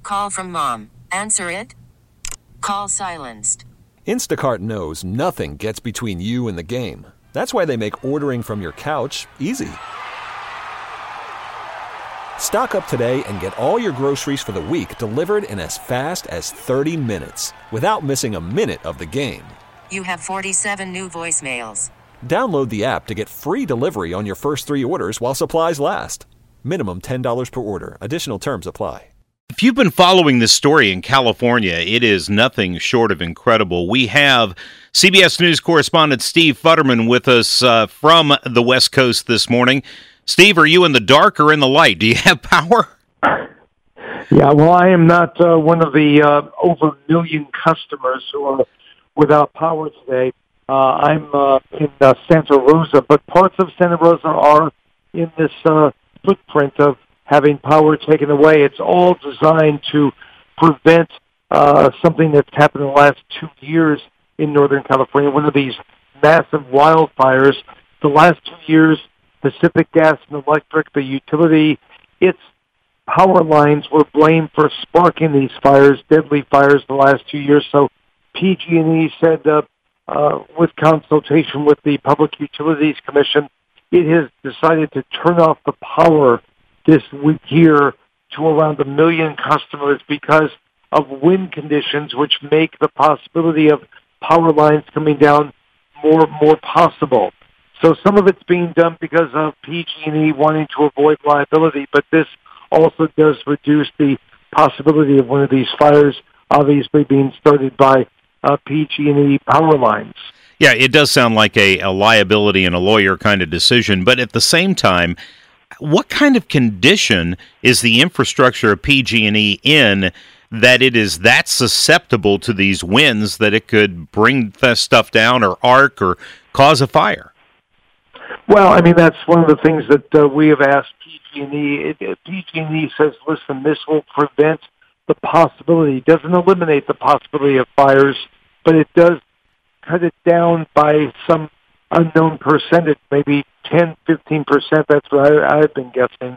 Call from mom. Answer it. Call silenced. Instacart knows nothing gets between you and the game. That's why they make ordering from your couch easy. Stock up today and get all your groceries for the week delivered in as fast as 30 minutes without missing a minute of the game. You have 47 new voicemails. Download the app to get free delivery on your first 3 orders while supplies last. Minimum $10 per order. Additional terms apply. If you've been following this story in California, it is nothing short of incredible. We have CBS News correspondent Steve Futterman with us from the West Coast this morning. Steve, are you in the dark or in the light? Do you have power? Yeah, well, I am not one of the over a million customers who are without power today. I'm in Santa Rosa, but parts of Santa Rosa are in this footprint of having power taken away. It's all designed to prevent something that's happened in the last 2 years in Northern California, one of these massive wildfires. The last 2 years, Pacific Gas and Electric, the utility, its power lines were blamed for sparking these fires, deadly fires, the last 2 years. So PG&E said, with consultation with the Public Utilities Commission, it has decided to turn off the power this week here to around 1 million customers because of wind conditions, which make the possibility of power lines coming down more possible. So some of it's being done because of PG&E wanting to avoid liability, but this also does reduce the possibility of one of these fires obviously being started by PG&E power lines. Yeah, it does sound like a liability and a lawyer kind of decision, but at the same time, what kind of condition is the infrastructure of PG&E in that it is that susceptible to these winds that it could bring the stuff down or arc or cause a fire? Well, I mean, that's one of the things that we have asked PG&E. PG&E says, listen, this will prevent the possibility. It doesn't eliminate the possibility of fires, but it does cut it down by some unknown percentage, maybe 10, 15%. That's what I've been guessing.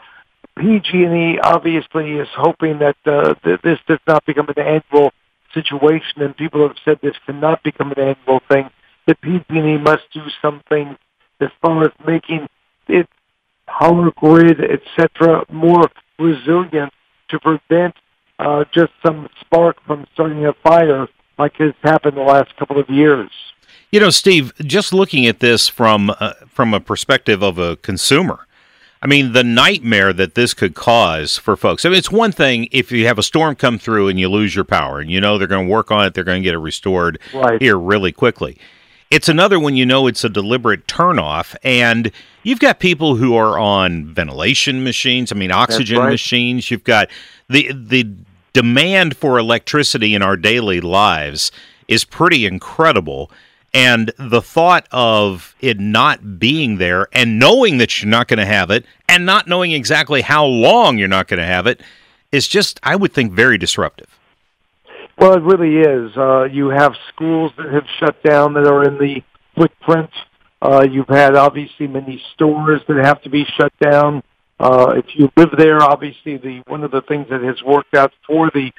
PG&E obviously is hoping that this does not become an annual situation, and people have said this cannot become an annual thing, that PG&E must do something as far as making its power grid, etc., more resilient to prevent just some spark from starting a fire like has happened the last couple of years. You know, Steve, just looking at this from a perspective of a consumer, I mean, the nightmare that this could cause for folks. I mean, it's one thing if you have a storm come through and you lose your power, and you know they're going to work on it, they're going to get it restored here really quickly. It's another when you know it's a deliberate turnoff, and you've got people who are on ventilation machines, I mean, oxygen machines. You've got the demand for electricity in our daily lives is pretty incredible. And the thought of it not being there and knowing that you're not going to have it and not knowing exactly how long you're not going to have it is just, I would think, very disruptive. Well, it really is. You have schools that have shut down that are in the footprint. You've had, obviously, many stores that have to be shut down. If you live there, obviously, one of the things that has worked out for the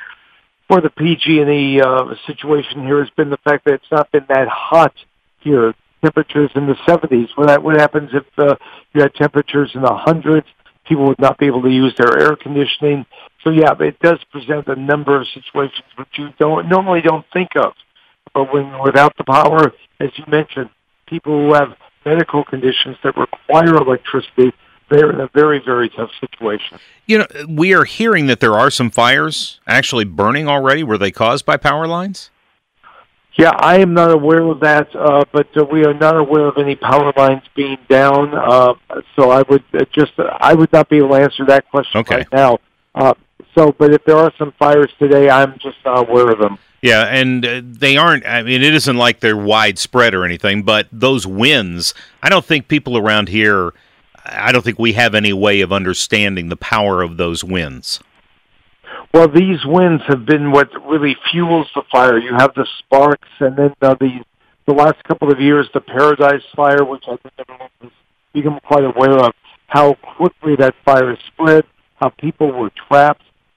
PG&E situation here has been the fact that it's not been that hot here. Temperatures in the 70s. What happens if you had temperatures in the hundreds? People would not be able to use their air conditioning. So yeah, it does present a number of situations which you normally don't think of. But without the power, as you mentioned, people who have medical conditions that require electricity, they're in a very, very tough situation. You know, we are hearing that there are some fires actually burning already. Were they caused by power lines? Yeah, I am not aware of that, but we are not aware of any power lines being down. So I would not be able to answer that question right now. But if there are some fires today, I'm just not aware of them. Yeah, and they aren't, I mean, it isn't like they're widespread or anything, but those winds, I don't think people around here, I don't think we have any way of understanding the power of those winds. Well, these winds have been what really fuels the fire. You have the sparks, and then the last couple of years, the Paradise Fire, which I think everyone has become quite aware of, how quickly that fire spread, how people were trapped.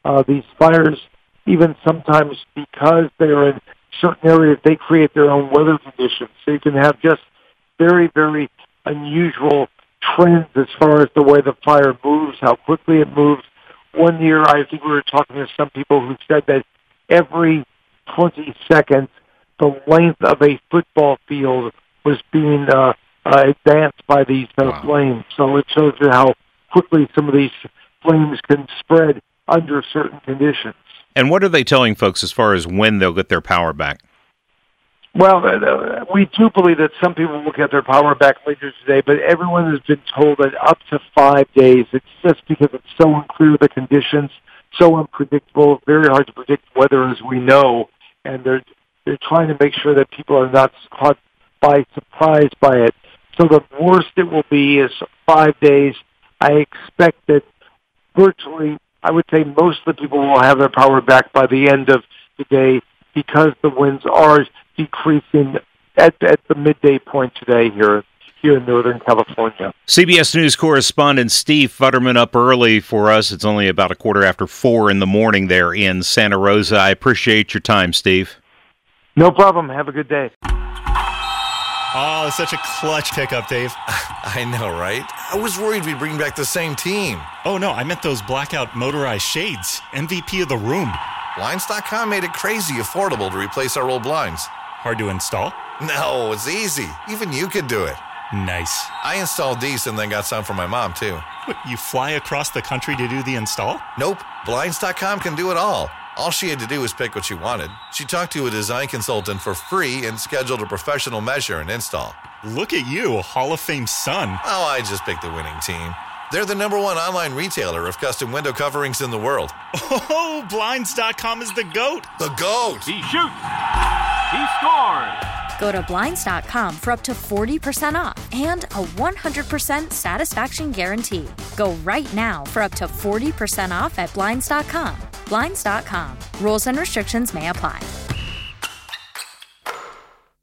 These fires, even sometimes because they're in certain areas, they create their own weather conditions. So you can have just very, very unusual trends as far as the way the fire moves, how quickly it moves. One year, I think we were talking to some people who said that every 20 seconds, the length of a football field was being advanced by these flames. So it shows you how quickly some of these flames can spread under certain conditions. And what are they telling folks as far as when they'll get their power back? Well, we do believe that some people will get their power back later today, but everyone has been told that up to 5 days. It's just because it's so unclear, the conditions, so unpredictable, very hard to predict weather, as we know, and they're trying to make sure that people are not caught by surprise by it. So the worst it will be is 5 days. I expect that virtually, I would say most of the people will have their power back by the end of the day because the winds are decreasing at the midday point today here in Northern California. CBS News correspondent Steve Futterman up early for us. It's only about 4:15 in the morning there in Santa Rosa. I appreciate your time, Steve. No problem. Have a good day. Oh, such a clutch pickup, Dave. I know, right? I was worried we'd bring back the same team. Oh, no, I meant those blackout motorized shades. MVP of the room. Blinds.com made it crazy affordable to replace our old blinds. Hard to install? No, it's easy. Even you could do it. Nice. I installed these and then got some for my mom, too. What, you fly across the country to do the install? Nope. Blinds.com can do it all. All she had to do was pick what she wanted. She talked to a design consultant for free and scheduled a professional measure and install. Look at you, Hall of Fame son. Oh, I just picked the winning team. They're the #1 online retailer of custom window coverings in the world. Oh, Blinds.com is the GOAT. The GOAT! He shoots. He scores. Go to Blinds.com for up to 40% off and a 100% satisfaction guarantee. Go right now for up to 40% off at Blinds.com. Blinds.com. Rules and restrictions may apply.